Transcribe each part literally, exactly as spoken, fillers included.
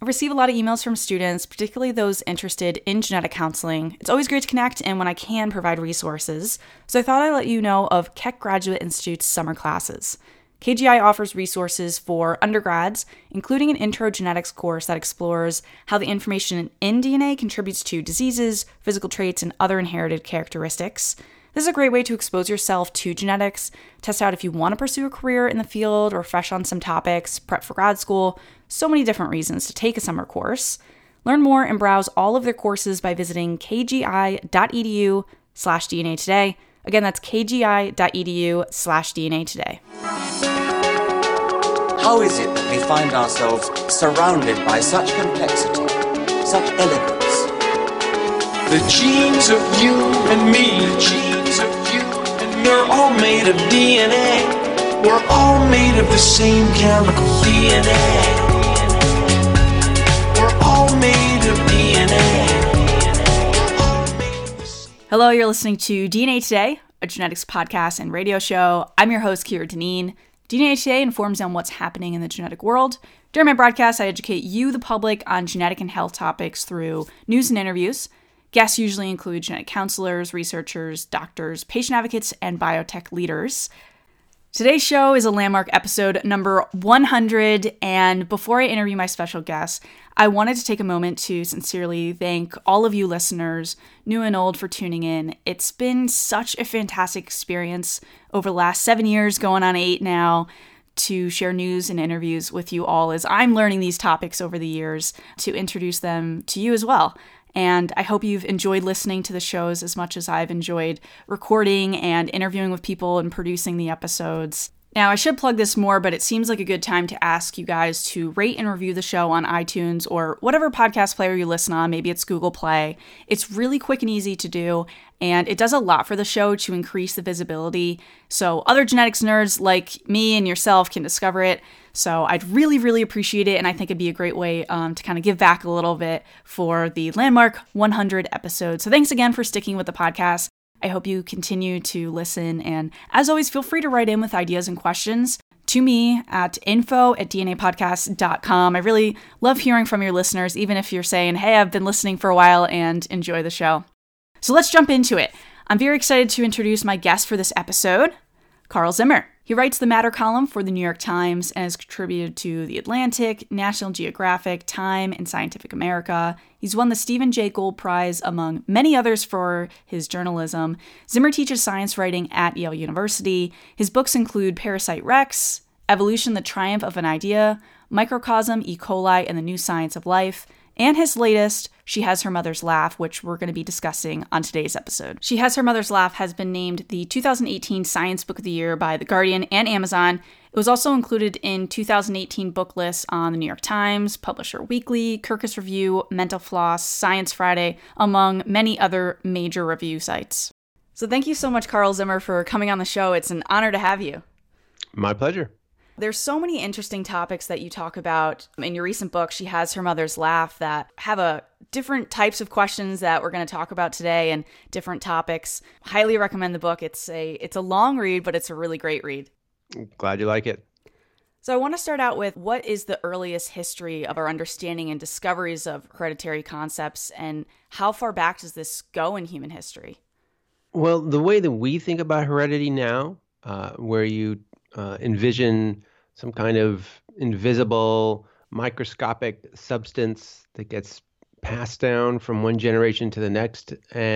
I receive a lot of emails from students, particularly those interested in genetic counseling. It's always great to connect and when I can provide resources. So I thought I'd let you know of Keck Graduate Institute's summer classes. K G I offers resources for undergrads, including an intro genetics course that explores how the information in D N A contributes to diseases, physical traits, and other inherited characteristics. This is a great way to expose yourself to genetics, test out if you want to pursue a career in the field or fresh on some topics, prep for grad school. So many different reasons to take a summer course. Learn more and browse all of their courses by visiting kgi.edu slash DNA today. Again, that's kgi.edu slash DNA today. How is it that we find ourselves surrounded by such complexity, such elegance? The genes of you and me, the genes of you and me, we're all made of D N A. We're all made of the same chemical D N A. We're all made of D N A. Hello, you're listening to D N A Today, a genetics podcast and radio show. I'm your host, Kira Deneen. D N A Today informs you on what's happening in the genetic world. During my broadcast, I educate you, the public, on genetic and health topics through news and interviews. Guests usually include genetic counselors, researchers, doctors, patient advocates, and biotech leaders. Today's show is a landmark episode number one hundred, and before I interview my special guest, I wanted to take a moment to sincerely thank all of you listeners, new and old, for tuning in. It's been such a fantastic experience over the last seven years, going on eight now, to share news and interviews with you all as I'm learning these topics over the years to introduce them to you as well. And I hope you've enjoyed listening to the shows as much as I've enjoyed recording and interviewing with people and producing the episodes. Now, I should plug this more, but it seems like a good time to ask you guys to rate and review the show on iTunes or whatever podcast player you listen on. Maybe it's Google Play. It's really quick and easy to do, and it does a lot for the show to increase the visibility so other genetics nerds like me and yourself can discover it. So I'd really, really appreciate it, and I think it'd be a great way um, to kind of give back a little bit for the landmark one hundred episodes. So thanks again for sticking with the podcast. I hope you continue to listen, and as always, feel free to write in with ideas and questions to me at info at dnapodcast dot com. I really love hearing from your listeners, even if you're saying, hey, I've been listening for a while and enjoy the show. So let's jump into it. I'm very excited to introduce my guest for this episode, Carl Zimmer. He writes the Matter column for the New York Times and has contributed to The Atlantic, National Geographic, Time, and Scientific America. He's won the Stephen Jay Gould Prize, among many others, for his journalism. Zimmer teaches science writing at Yale University. His books include Parasite Rex, Evolution, the Triumph of an Idea, Microcosm, E. coli, and the New Science of Life, and his latest, She Has Her Mother's Laugh, which we're going to be discussing on today's episode. She Has Her Mother's Laugh has been named the two thousand eighteen Science Book of the Year by The Guardian and Amazon. It was also included in two thousand eighteen book lists on the New York Times, Publisher Weekly, Kirkus Review, Mental Floss, Science Friday, among many other major review sites. So thank you so much, Carl Zimmer, for coming on the show. It's an honor to have you. My pleasure. There's so many interesting topics that you talk about in your recent book, She Has Her Mother's Laugh, that have a different types of questions that we're going to talk about today and different topics. Highly recommend the book. It's a it's a long read, but it's a really great read. Glad you like it. So I want to start out with, what is the earliest history of our understanding and discoveries of hereditary concepts, and how far back does this go in human history? Well, the way that we think about heredity now, uh, where you uh, envision some kind of invisible microscopic substance that gets passed down from one generation to the next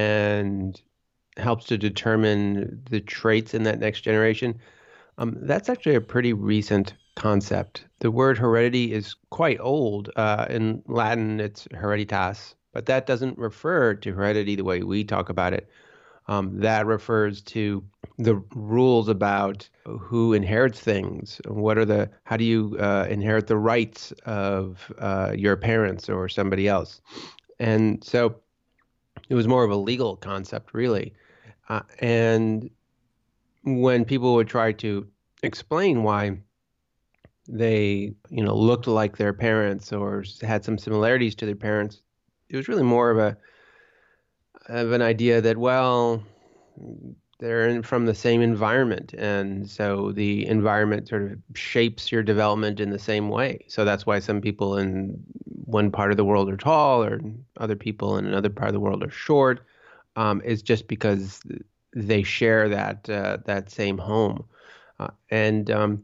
and helps to determine the traits in that next generation, um, that's actually a pretty recent concept. The word heredity is quite old. Uh, in Latin, it's hereditas, but that doesn't refer to heredity the way we talk about it. Um, that refers to the rules about who inherits things. What are the, how do you uh, inherit the rights of uh, your parents or somebody else? And so it was more of a legal concept, really. Uh, and when people would try to explain why they, you know, looked like their parents or had some similarities to their parents, it was really more of a of an idea that, well, they're in, from the same environment. And so the environment sort of shapes your development in the same way. So that's why some people in one part of the world are tall or other people in another part of the world are short. Um, is just because they share that uh, that same home. Uh, and, um,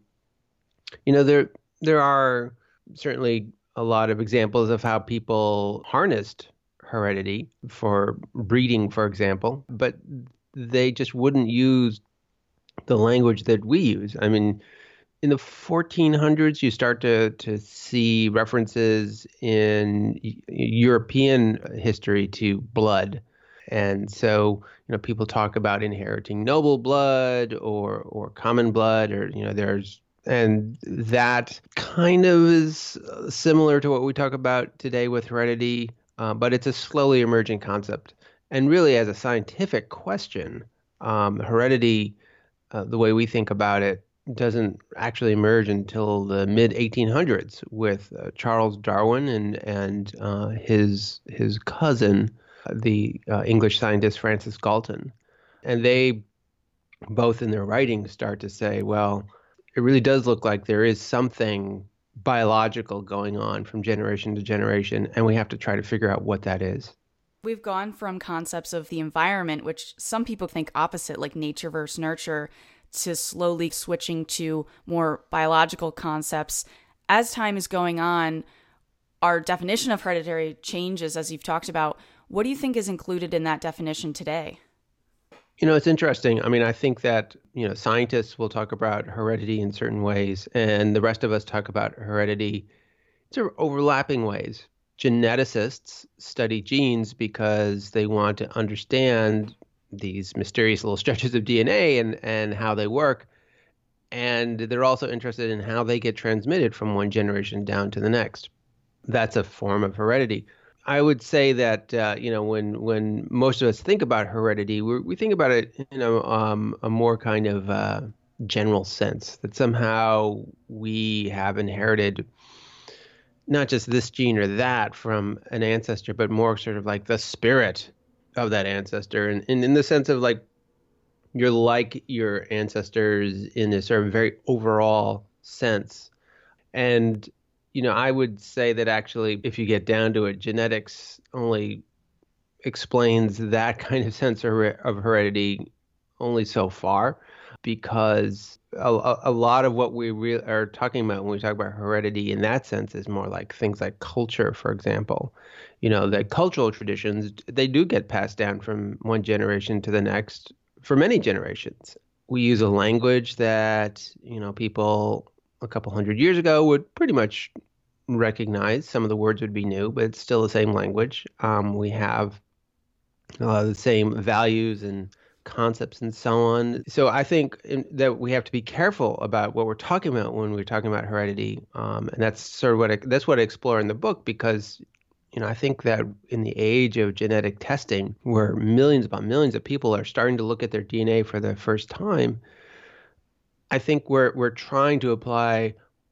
you know, there there are certainly a lot of examples of how people harnessed heredity for breeding, for example, but they just wouldn't use the language that we use. I mean, in the fourteen hundreds, you start to, to see references in European history to blood. And so, you know, people talk about inheriting noble blood or or common blood, or, you know, there's, and that kind of is similar to what we talk about today with heredity, uh, but it's a slowly emerging concept. And really, as a scientific question, um, heredity, uh, the way we think about it, doesn't actually emerge until the mid eighteen hundreds with uh, Charles Darwin and and uh, his his cousin, the uh, English scientist Francis Galton. And they both in their writings start to say, well, it really does look like there is something biological going on from generation to generation, and we have to try to figure out what that is. We've gone from concepts of the environment, which some people think opposite, like nature versus nurture, to slowly switching to more biological concepts. As time is going on, our definition of hereditary changes, as you've talked about. What do you think is included in that definition today? You know, it's interesting. I mean, I think that, you know, scientists will talk about heredity in certain ways, and the rest of us talk about heredity in sort of overlapping ways. Geneticists study genes because they want to understand these mysterious little stretches of D N A and, and how they work. And they're also interested in how they get transmitted from one generation down to the next. That's a form of heredity. I would say that, uh, you know, when when most of us think about heredity, we we think about it in a, um, a more kind of uh, general sense, that somehow we have inherited not just this gene or that from an ancestor, but more sort of like the spirit of that ancestor. And, and in the sense of like, you're like your ancestors in a sort of very overall sense. And you know, I would say that actually, if you get down to it, genetics only explains that kind of sense of heredity only so far, because a, a lot of what we re- are talking about when we talk about heredity in that sense is more like things like culture, for example. You know, that cultural traditions, they do get passed down from one generation to the next for many generations. We use a language that, you know, people a couple hundred years ago would pretty much recognize. Some of the words would be new, but it's still the same language. Um, we have uh, the same values and concepts and so on. So I think in, that we have to be careful about what we're talking about when we're talking about heredity. Um, and that's sort of what I, that's what I explore in the book, because, you know, I think that in the age of genetic testing, where millions upon millions of people are starting to look at their D N A for the first time, I think we're we're trying to apply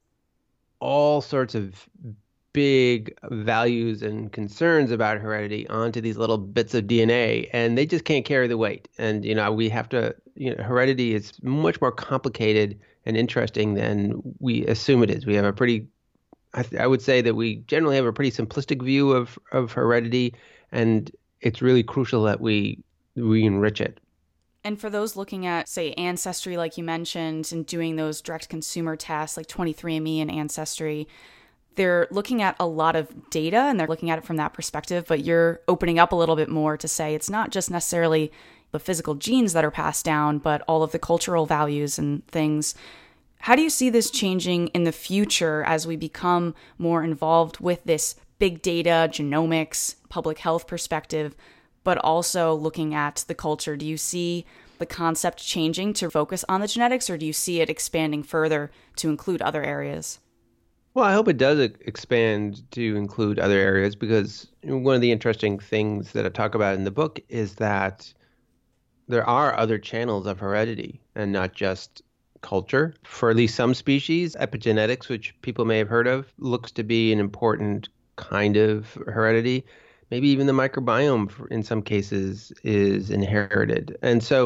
all sorts of big values and concerns about heredity onto these little bits of D N A, and they just can't carry the weight. And, you know, we have to, you know, heredity is much more complicated and interesting than we assume it is. We have a pretty, I, th- I would say that we generally have a pretty simplistic view of, of heredity, and it's really crucial that we we enrich it. And for those looking at, say, Ancestry, like you mentioned, and doing those direct consumer tests like twenty-three and me and Ancestry, they're looking at a lot of data and they're looking at it from that perspective, but you're opening up a little bit more to say it's not just necessarily the physical genes that are passed down, but all of the cultural values and things. How do you see this changing in the future as we become more involved with this big data, genomics, public health perspective, but also looking at the culture? Do you see the concept changing to focus on the genetics, or do you see it expanding further to include other areas? Well, I hope it does expand to include other areas, because one of the interesting things that I talk about in the book is that there are other channels of heredity and not just culture. For at least some species, epigenetics, which people may have heard of, looks to be an important kind of heredity. Maybe even the microbiome in some cases is inherited. And so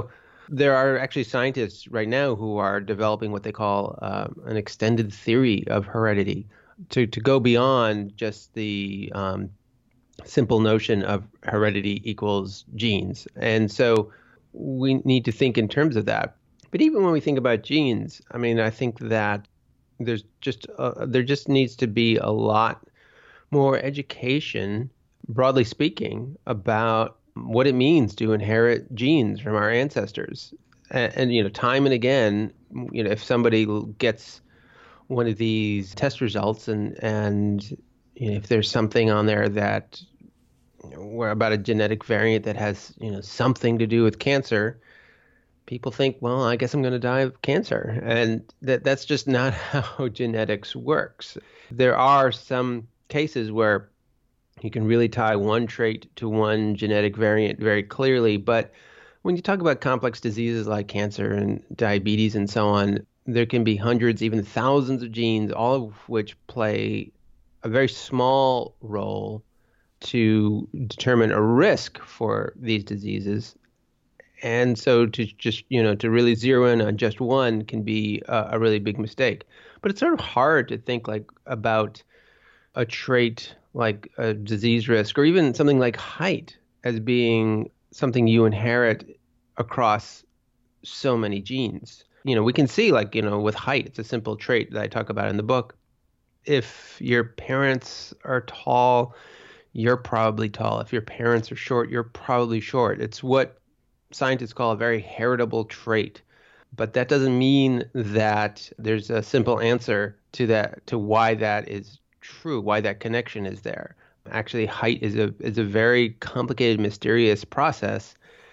There are actually scientists right now who are developing what they call uh, an extended theory of heredity to, to go beyond just the um, simple notion of heredity equals genes. And so we need to think in terms of that. But even when we think about genes, I mean, I think that there's just uh, there just needs to be a lot more education, broadly speaking, about what it means to inherit genes from our ancestors. And, and you know, time and again, you know, if somebody gets one of these test results and and you know, if there's something on there that you know, where about a genetic variant that has you know something to do with cancer, people think, well, I guess I'm going to die of cancer. And that that's just not how genetics works. There are some cases where you can really tie one trait to one genetic variant very clearly. But when you talk about complex diseases like cancer and diabetes and so on, there can be hundreds, even thousands of genes, all of which play a very small role to determine a risk for these diseases. And so to just, you know, to really zero in on just one can be a, a really big mistake. But it's sort of hard to think like about a trait like a disease risk or even something like height as being something you inherit across so many genes. You know, we can see like, you know, with height, it's a simple trait that I talk about in the book. If your parents are tall, you're probably tall. If your parents are short, you're probably short. It's what scientists call a very heritable trait. But that doesn't mean that there's a simple answer to that, to why that is true, why that connection is there. Actually, height is a is a very complicated, mysterious process.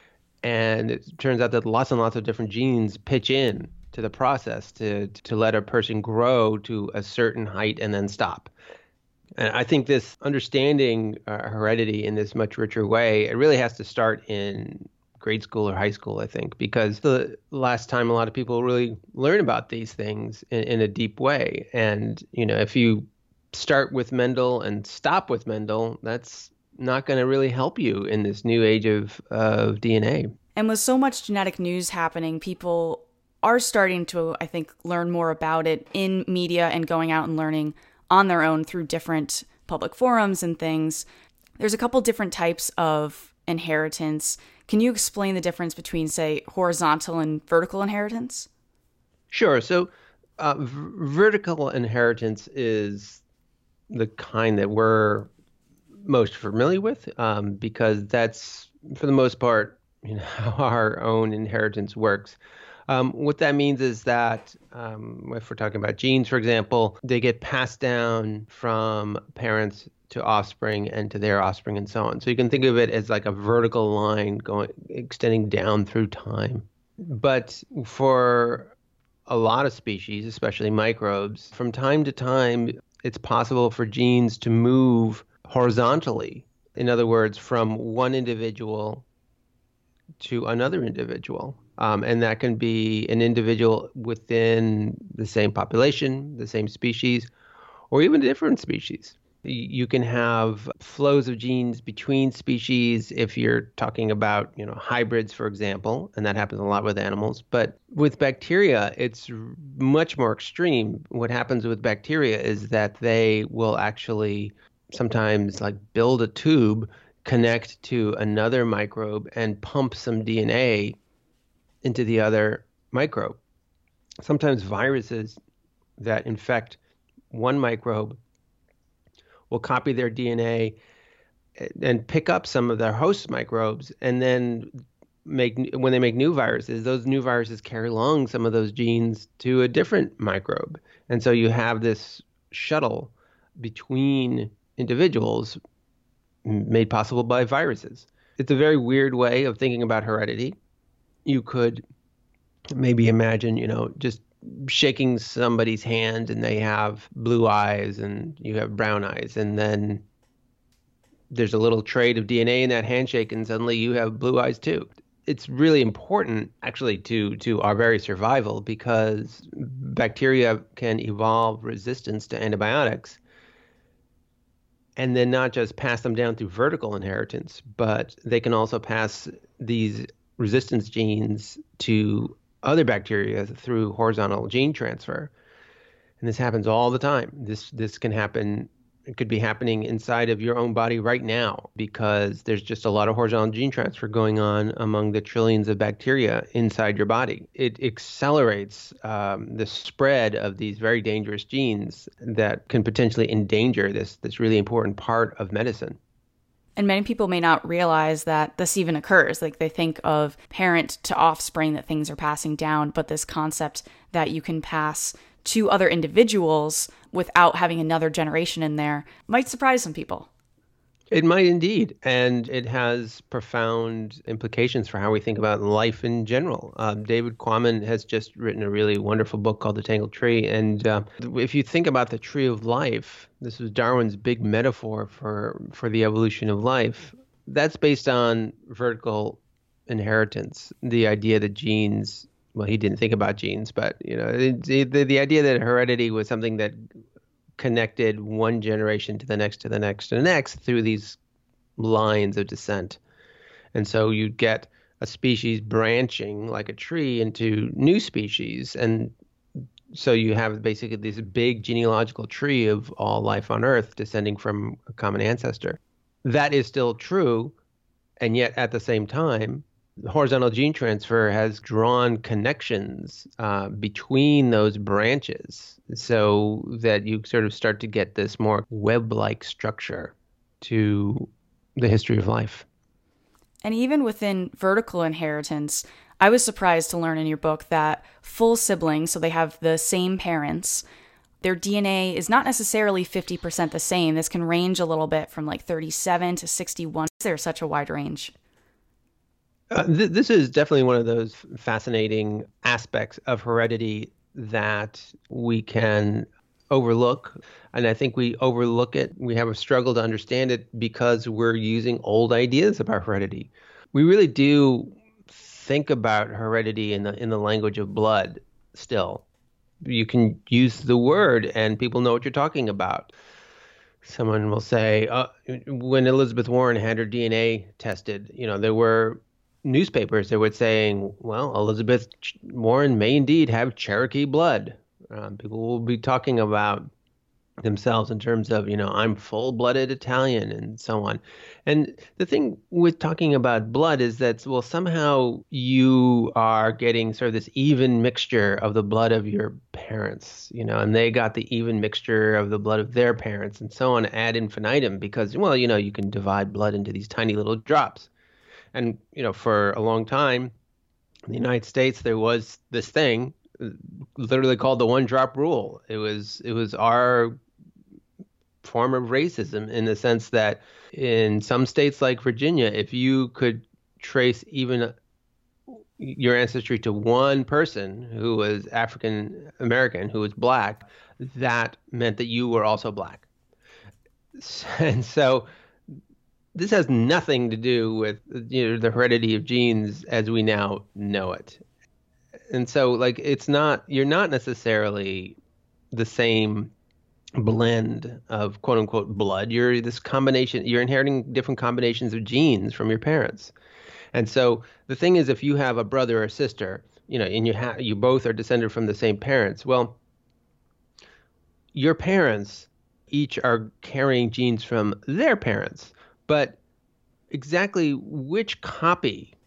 And it turns out that lots and lots of different genes pitch in to the process to to let a person grow to a certain height and then stop. And I think this understanding uh, heredity in this much richer way, it really has to start in grade school or high school, I think, because the last time a lot of people really learn about these things in, in a deep way. And, you know, if you start with Mendel and stop with Mendel, that's not going to really help you in this new age of, of D N A. And with so much genetic news happening, people are starting to, I think, learn more about it in media and going out and learning on their own through different public forums and things. There's a couple different types of inheritance. Can you explain the difference between, say, horizontal and vertical inheritance? Sure. So uh, v- vertical inheritance is the kind that we're most familiar with um, because that's, for the most part, you know, how our own inheritance works. Um, what that means is that um, if we're talking about genes, for example, they get passed down from parents to offspring and to their offspring and so on. So you can think of it as like a vertical line going extending down through time. But for a lot of species, especially microbes, from time to time, it's possible for genes to move horizontally. In other words, from one individual to another individual. Um, and that can be an individual within the same population, the same species, or even different species. You can have flows of genes between species if you're talking about, you know, hybrids, for example, and that happens a lot with animals. But with bacteria, it's much more extreme. What happens with bacteria is that they will actually sometimes like build a tube, connect to another microbe, and pump some D N A into the other microbe. Sometimes viruses that infect one microbe will copy their D N A and pick up some of their host microbes, and then make when they make new viruses, those new viruses carry along some of those genes to a different microbe. And so you have this shuttle between individuals made possible by viruses. It's a very weird way of thinking about heredity. You could maybe imagine, you know, just shaking somebody's hand and they have blue eyes and you have brown eyes, and then there's a little trait of D N A in that handshake and suddenly you have blue eyes too. It's really important actually to to our very survival, because bacteria can evolve resistance to antibiotics and then not just pass them down through vertical inheritance, but they can also pass these resistance genes to other bacteria through horizontal gene transfer. And this happens all the time. This this can happen, it could be happening inside of your own body right now because there's just a lot of horizontal gene transfer going on among the trillions of bacteria inside your body. It accelerates um, the spread of these very dangerous genes that can potentially endanger this, this really important part of medicine. And many people may not realize that this even occurs. Like they think of parent to offspring, that things are passing down, but this concept that you can pass to other individuals without having another generation in there might surprise some people. It might indeed. And it has profound implications for how we think about life in general. Um, David Quammen has just written a really wonderful book called The Tangled Tree. And uh, if you think about the tree of life, this was Darwin's big metaphor for, for the evolution of life. That's based on vertical inheritance, the idea that genes, well, he didn't think about genes, but you know, the, the, the idea that heredity was something that connected one generation to the next, to the next, to the next through these lines of descent. And so you'd get a species branching like a tree into new species. And so you have basically this big genealogical tree of all life on Earth descending from a common ancestor. That is still true. And yet at the same time, horizontal gene transfer has drawn connections uh, between those branches so that you sort of start to get this more web-like structure to the history of life. And even within vertical inheritance, I was surprised to learn in your book that full siblings, so they have the same parents, their D N A is not necessarily fifty percent the same. This can range a little bit from like thirty-seven to sixty-one. There's such a wide range. Uh, th- this is definitely one of those fascinating aspects of heredity that we can overlook. And I think we overlook it. We have a struggle to understand it because we're using old ideas about heredity. We really do think about heredity in the in the language of blood still. You can use the word and people know what you're talking about. Someone will say, uh, when Elizabeth Warren had her D N A tested, you know, there were newspapers that were saying, well, Elizabeth Warren may indeed have Cherokee blood. Um, people will be talking about themselves in terms of, you know, I'm full-blooded Italian and so on. And the thing with talking about blood is that, well, somehow you are getting sort of this even mixture of the blood of your parents, you know, and they got the even mixture of the blood of their parents and so on ad infinitum because, well, you know, you can divide blood into these tiny little drops. And, you know, for a long time in the United States, there was this thing literally called the one drop rule. It was it was our form of racism in the sense that in some states like Virginia, if you could trace even your ancestry to one person who was African American, who was black, that meant that you were also black. And so this has nothing to do with, you know, the heredity of genes as we now know it. And so, like, it's not, you're not necessarily the same blend of quote unquote blood. You're this combination, you're inheriting different combinations of genes from your parents. And so the thing is, if you have a brother or sister, you know, and you have, you both are descended from the same parents, well, your parents each are carrying genes from their parents. But exactly which copy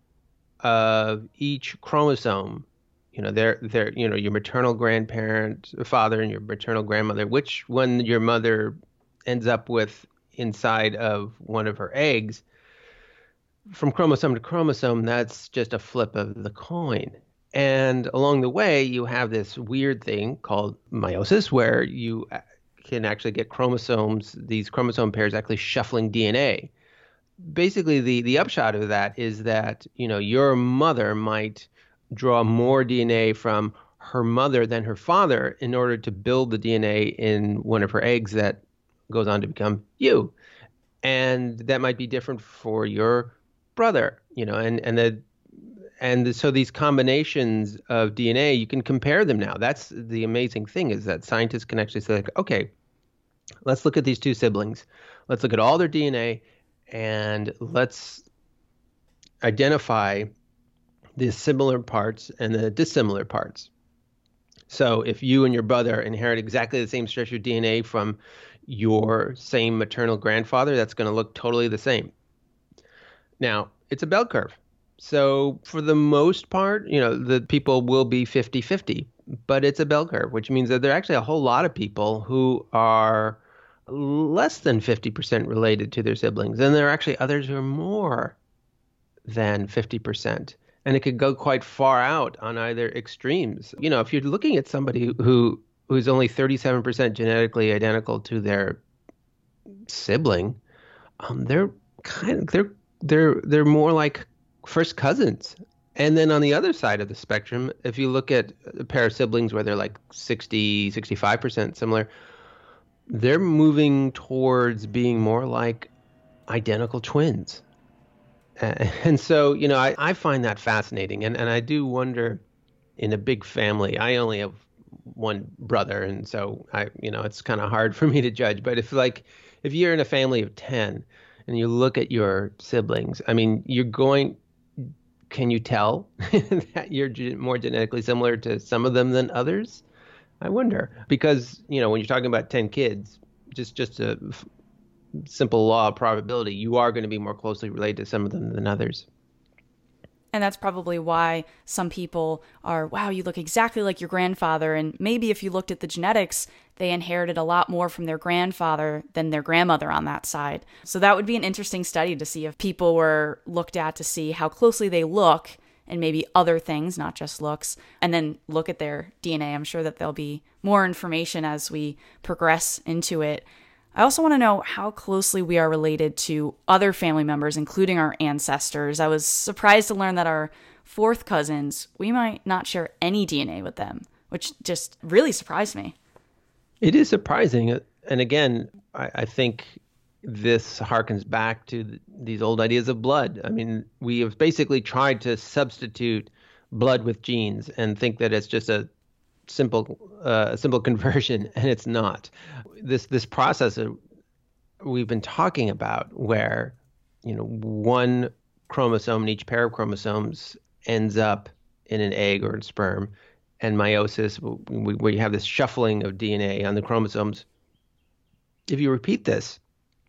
of each chromosome, you know, they're, they're, you know, your maternal grandparent, father, and your maternal grandmother, which one your mother ends up with inside of one of her eggs, from chromosome to chromosome, that's just a flip of the coin. And along the way, you have this weird thing called meiosis, where you can actually get chromosomes, these chromosome pairs actually shuffling D N A. Basically, the, the upshot of that is that, you know, your mother might draw more D N A from her mother than her father in order to build the D N A in one of her eggs that goes on to become you. And that might be different for your brother, you know, and, and the And so these combinations of D N A, you can compare them now. That's the amazing thing, is that scientists can actually say, like, okay, let's look at these two siblings. Let's look at all their D N A and let's identify the similar parts and the dissimilar parts. So if you and your brother inherit exactly the same stretch of D N A from your same maternal grandfather, that's going to look totally the same. Now, it's a bell curve. So for the most part, you know, the people will be fifty-fifty, but it's a bell curve, which means that there are actually a whole lot of people who are less than fifty percent related to their siblings. And there are actually others who are more than fifty percent. And it could go quite far out on either extremes. You know, if you're looking at somebody who who's only thirty-seven percent genetically identical to their sibling, um, they're kind of they're they're they're more like first cousins. And then on the other side of the spectrum, if you look at a pair of siblings where they're like sixty, sixty-five percent similar, they're moving towards being more like identical twins. And so, you know, I, I find that fascinating. And, and I do wonder, in a big family, I only have one brother. And so, I, you know, it's kind of hard for me to judge. But if like, if you're in a family of ten and you look at your siblings, I mean, you're going, can you tell that you're more genetically similar to some of them than others? I wonder. Because, you know, when you're talking about ten kids, just, just a simple law of probability, you are going to be more closely related to some of them than others. And that's probably why some people are, wow, you look exactly like your grandfather. And maybe if you looked at the genetics, they inherited a lot more from their grandfather than their grandmother on that side. So that would be an interesting study to see if people were looked at to see how closely they look and maybe other things, not just looks, and then look at their D N A. I'm sure that there'll be more information as we progress into it. I also want to know how closely we are related to other family members, including our ancestors. I was surprised to learn that our fourth cousins, we might not share any D N A with them, which just really surprised me. It is surprising. And again, I, I think this harkens back to th- these old ideas of blood. I mean, we have basically tried to substitute blood with genes and think that it's just a simple uh, simple conversion, and it's not. This this process that we've been talking about, where you know one chromosome in each pair of chromosomes ends up in an egg or in sperm, and meiosis, where you have this shuffling of D N A on the chromosomes. If you repeat this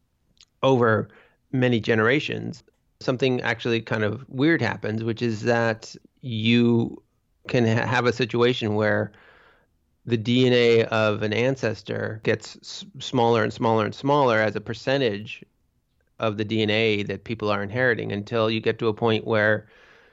over many generations, something actually kind of weird happens, which is that you can ha- have a situation where the D N A of an ancestor gets s- smaller and smaller and smaller as a percentage of the D N A that people are inheriting, until you get to a point where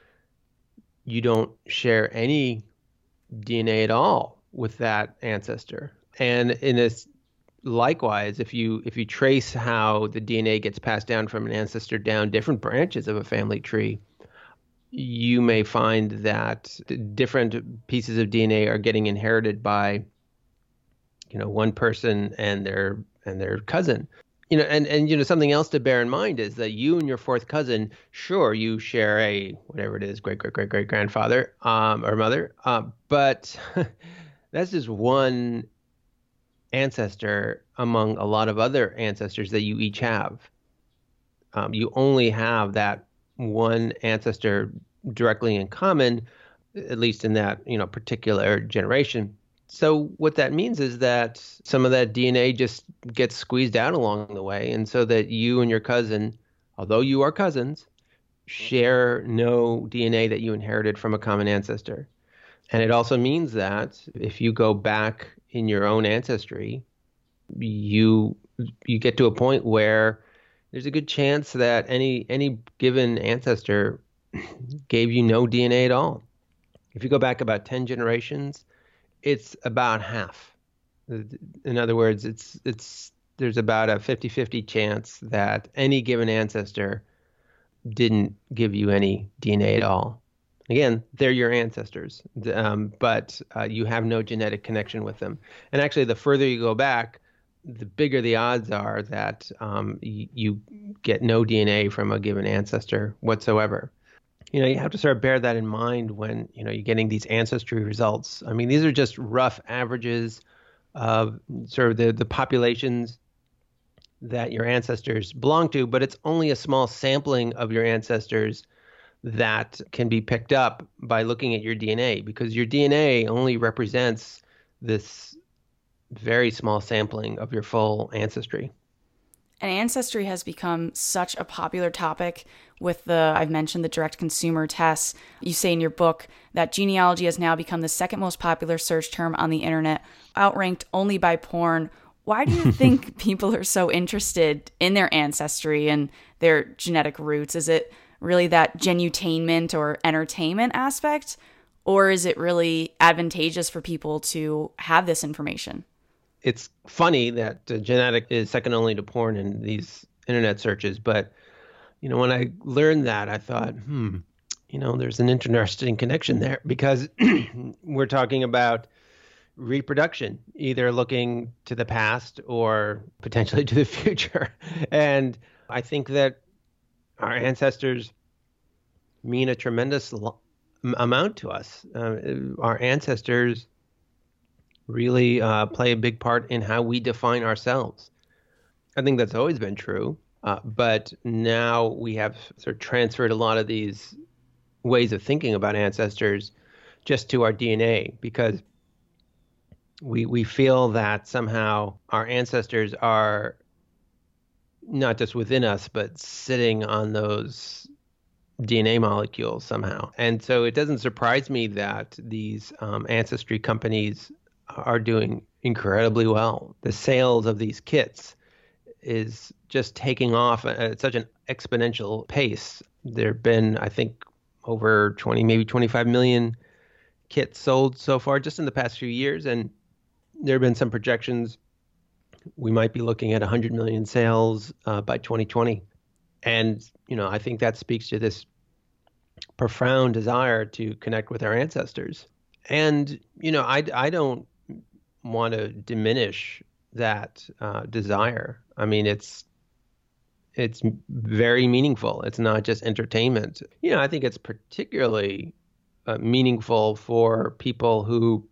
you don't share any D N A at all with that ancestor. And in this, likewise, if you if you trace how the D N A gets passed down from an ancestor down different branches of a family tree, you may find that different pieces of D N A are getting inherited by, you know, one person and their and their cousin. You know, and, and you know, something else to bear in mind is that you and your fourth cousin, sure, you share a whatever it is, great great great great grandfather um, or mother, um, but that's just one ancestor among a lot of other ancestors that you each have. Um, you only have that one ancestor directly in common, at least in that, you know, particular generation. So what that means is that some of that D N A just gets squeezed out along the way, and so that you and your cousin, although you are cousins, share no D N A that you inherited from a common ancestor. And it also means that if you go back in your own ancestry, you you get to a point where there's a good chance that any any given ancestor gave you no D N A at all. If you go back about ten generations, it's about half. In other words, it's it's there's about a fifty-fifty chance that any given ancestor didn't give you any D N A at all. Again, they're your ancestors, um, but uh, you have no genetic connection with them. And actually, the further you go back, the bigger the odds are that um, y- you get no D N A from a given ancestor whatsoever. You know, you have to sort of bear that in mind when, you know, you're getting these ancestry results. I mean, these are just rough averages of sort of the, the populations that your ancestors belong to, but it's only a small sampling of your ancestors that can be picked up by looking at your D N A, because your D N A only represents this very small sampling of your full ancestry. And ancestry has become such a popular topic with the, I've mentioned the direct consumer tests. You say in your book that genealogy has now become the second most popular search term on the internet, outranked only by porn. Why do you think people are so interested in their ancestry and their genetic roots? Is it really that genutainment or entertainment aspect? Or is it really advantageous for people to have this information? It's funny that uh, genetic is second only to porn in these internet searches. But, you know, when I learned that, I thought, hmm, you know, there's an interesting connection there, because we're talking about reproduction, either looking to the past or potentially to the future. And I think that our ancestors mean a tremendous lo- amount to us. Uh, our ancestors really uh, play a big part in how we define ourselves. I think that's always been true, uh, but now we have sort of transferred a lot of these ways of thinking about ancestors just to our D N A, because we we feel that somehow our ancestors are not just within us, but sitting on those D N A molecules somehow. And so it doesn't surprise me that these um, ancestry companies are doing incredibly well. The sales of these kits is just taking off at such an exponential pace. There have been, I think, over twenty, maybe twenty-five million kits sold so far just in the past few years. And there have been some projections we might be looking at one hundred million sales uh, by twenty twenty. And, you know, I think that speaks to this profound desire to connect with our ancestors. And, you know, I, I don't want to diminish that uh, desire. I mean, it's it's very meaningful. It's not just entertainment. You know, I think it's particularly uh, meaningful for people who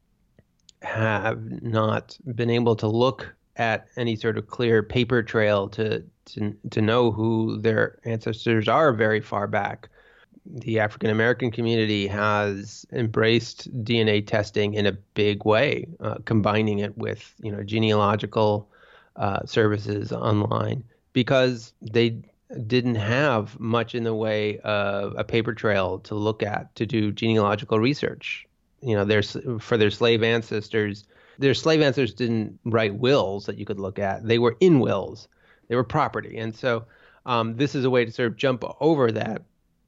have not been able to look at any sort of clear paper trail to to to know who their ancestors are very far back. The African American community has embraced D N A testing in a big way, uh, combining it with, you know, genealogical uh, services online, because they didn't have much in the way of a paper trail to look at to do genealogical research. You know, there's for their slave ancestors, their slave ancestors didn't write wills that you could look at. They were in wills. They were property. And so um, this is a way to sort of jump over that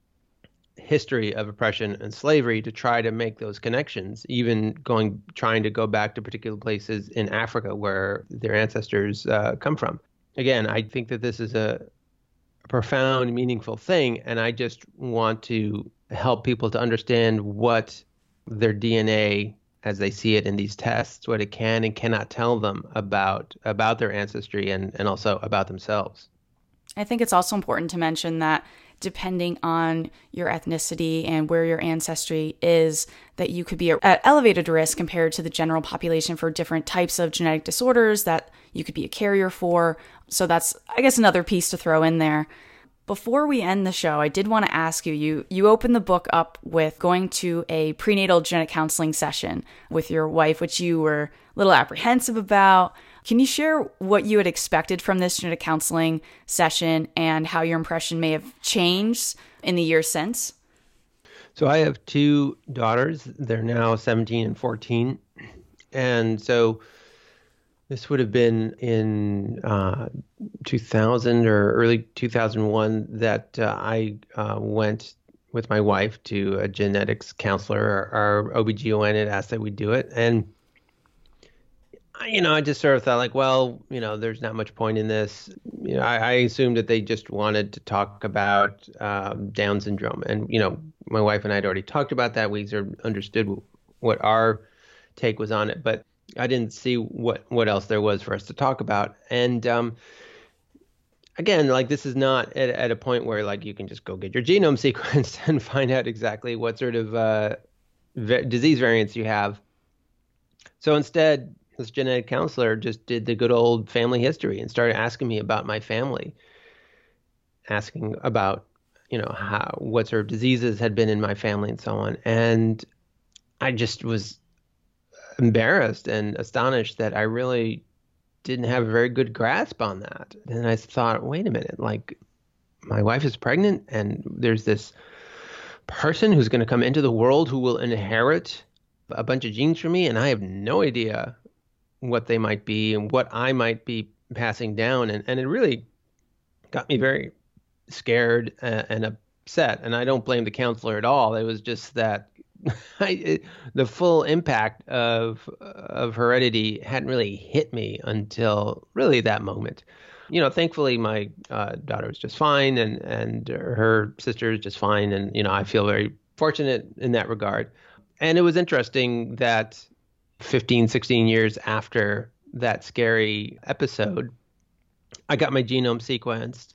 history of oppression and slavery to try to make those connections, even going, trying to go back to particular places in Africa where their ancestors uh, come from. Again, I think that this is a profound, meaningful thing. And I just want to help people to understand what their D N A, as they see it in these tests, what it can and cannot tell them about about their ancestry and, and also about themselves. I think it's also important to mention that depending on your ethnicity and where your ancestry is, that you could be at elevated risk compared to the general population for different types of genetic disorders that you could be a carrier for. So that's, I guess, another piece to throw in there. Before we end the show, I did want to ask you, you, you opened the book up with going to a prenatal genetic counseling session with your wife, which you were a little apprehensive about. Can you share what you had expected from this genetic counseling session and how your impression may have changed in the years since? So I have two daughters. They're now seventeen and fourteen. And so this would have been in uh, two thousand or early two thousand one that uh, I uh, went with my wife to a genetics counselor. Our, our O B G Y N had asked that we do it. And you know, I just sort of thought like, well, you know, there's not much point in this. You know, I, I assumed that they just wanted to talk about um, Down syndrome. And, you know, my wife and I had already talked about that. We sort of understood what our take was on it, but I didn't see what, what else there was for us to talk about. And um, again, like this is not at, at a point where like you can just go get your genome sequenced and find out exactly what sort of uh, v- disease variants you have. So instead, this genetic counselor just did the good old family history and started asking me about my family, asking about, you know, how what sort of diseases had been in my family and so on. And I just was embarrassed and astonished that I really didn't have a very good grasp on that. And I thought, wait a minute, like my wife is pregnant and there's this person who's going to come into the world who will inherit a bunch of genes from me, and I have no idea what they might be and what I might be passing down. And, and it really got me very scared uh, and upset. And I don't blame the counselor at all. It was just that I, it, the full impact of of heredity hadn't really hit me until really that moment. You know, thankfully my uh, daughter was just fine, and and her sister is just fine, and you know I feel very fortunate in that regard. And it was interesting that fifteen, sixteen years after that scary episode, I got my genome sequenced.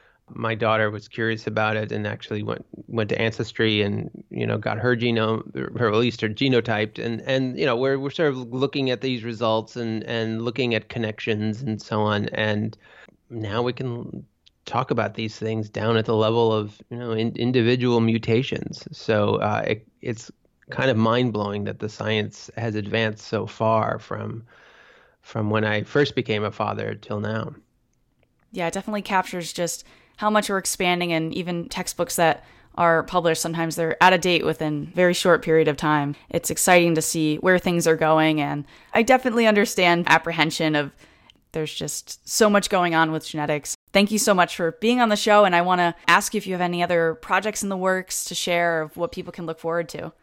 My daughter was curious about it and actually went went to Ancestry and you know got her genome, or at least her genotyped, and and you know we're we're sort of looking at these results and and looking at connections and so on, and now we can talk about these things down at the level of you know in, individual mutations. So uh, it, it's kind of mind blowing that the science has advanced so far from from when I first became a father till now. Yeah, it definitely captures just how much we're expanding, and even textbooks that are published, sometimes they're out of date within a very short period of time. It's exciting to see where things are going, and I definitely understand apprehension of there's just so much going on with genetics. Thank you so much for being on the show, and I want to ask you if you have any other projects in the works to share of what people can look forward to.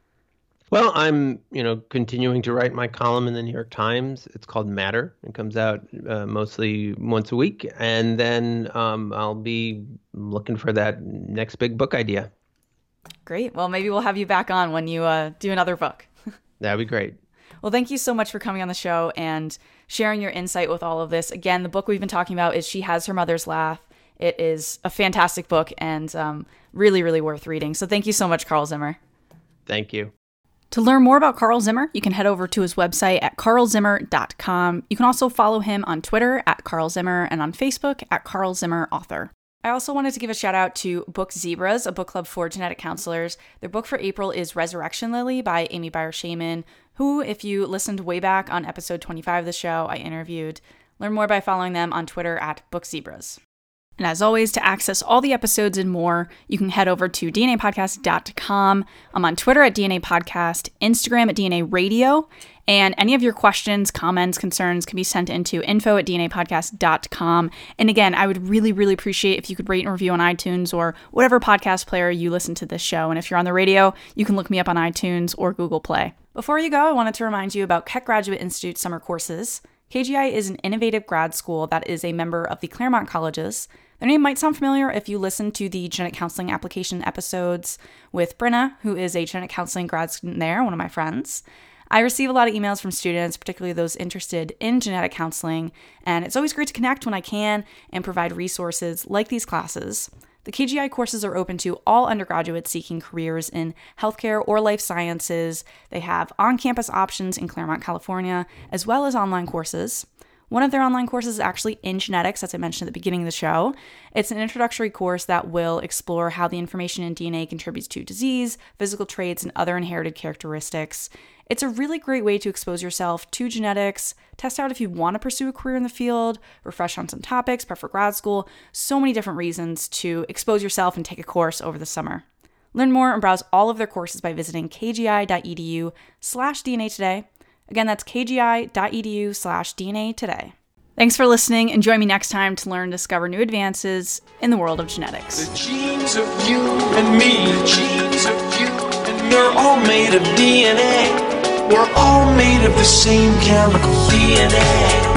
Well, I'm, you know, continuing to write my column in the New York Times. It's called Matter. It comes out uh, mostly once a week. And then um, I'll be looking for that next big book idea. Great. Well, maybe we'll have you back on when you uh, do another book. That'd be great. Well, thank you so much for coming on the show and sharing your insight with all of this. Again, the book we've been talking about is She Has Her Mother's Laugh. It is a fantastic book and um, really, really worth reading. So thank you so much, Carl Zimmer. Thank you. To learn more about Carl Zimmer, you can head over to his website at carl zimmer dot com. You can also follow him on Twitter at Carl Zimmer and on Facebook at Carl Zimmer Author. I also wanted to give a shout out to Book Zebras, a book club for genetic counselors. Their book for April is Resurrection Lily by Amy Beyer-Shaman, who, if you listened way back on episode twenty-five of the show, I interviewed. Learn more by following them on Twitter at Book Zebras. And as always, to access all the episodes and more, you can head over to D N A podcast dot com. I'm on Twitter at D N A Podcast, Instagram at D N A Radio, and any of your questions, comments, concerns can be sent into info at D N A podcast dot com. And again, I would really, really appreciate if you could rate and review on iTunes or whatever podcast player you listen to this show. And if you're on the radio, you can look me up on iTunes or Google Play. Before you go, I wanted to remind you about Keck Graduate Institute summer courses. K G I is an innovative grad school that is a member of the Claremont Colleges. Their name might sound familiar if you listen to the genetic counseling application episodes with Brenna, who is a genetic counseling grad student there, one of my friends. I receive a lot of emails from students, particularly those interested in genetic counseling, and it's always great to connect when I can and provide resources like these classes. The K G I courses are open to all undergraduates seeking careers in healthcare or life sciences. They have on-campus options in Claremont, California, as well as online courses. One of their online courses is actually in genetics, as I mentioned at the beginning of the show. It's an introductory course that will explore how the information in D N A contributes to disease, physical traits, and other inherited characteristics. It's a really great way to expose yourself to genetics, test out if you want to pursue a career in the field, refresh on some topics, prep for grad school, so many different reasons to expose yourself and take a course over the summer. Learn more and browse all of their courses by visiting kgi.edu slash DNA today. Again, that's kgi.edu slash DNA today. Thanks for listening, and join me next time to learn and discover new advances in the world of genetics. The genes of you and me, the genes of you and me, they're all made of D N A. We're all made of the same chemical D N A.